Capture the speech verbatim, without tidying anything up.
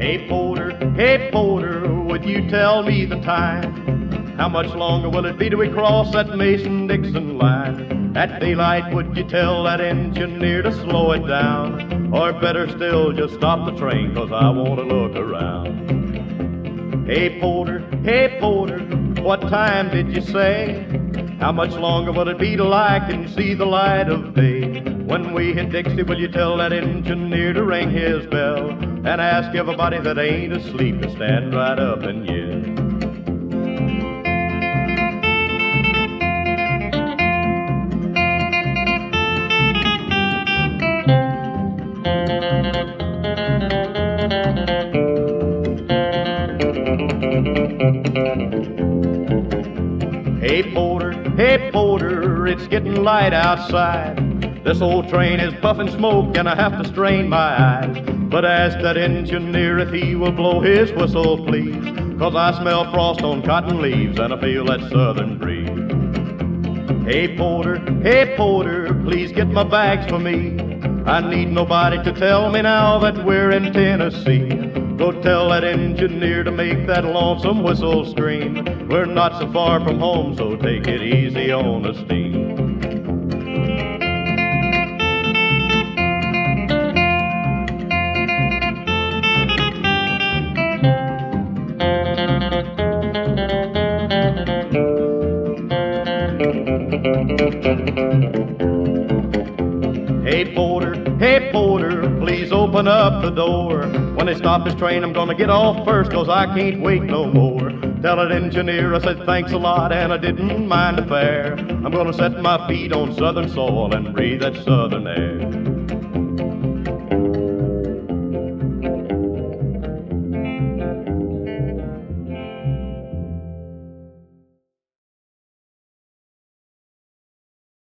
Hey porter, hey porter, would you tell me the time? How much longer will it be till we cross that Mason-Dixon line? At daylight, would you tell that engineer to slow it down? Or better still, just stop the train, 'cause I want to look around. Hey porter, hey porter, what time did you say? How much longer will it be till I can see the light of day? When we hit Dixie, will you tell that engineer to ring his bell and ask everybody that ain't asleep to stand right up and yell? Hey porter, hey porter, it's getting light outside. This old train is puffing smoke and I have to strain my eyes. But ask that engineer if he will blow his whistle, please, 'cause I smell frost on cotton leaves and I feel that southern breeze. Hey porter, hey porter, please get my bags for me. I need nobody to tell me now that we're in Tennessee. Go tell that engineer to make that lonesome whistle scream. We're not so far from home, so take it easy on the steam. Hey porter, hey porter, please open up the door. When they stop this train, I'm gonna get off first, 'cause I can't wait no more. Tell that engineer I said thanks a lot and I didn't mind the fare. I'm gonna set my feet on southern soil and breathe that southern air.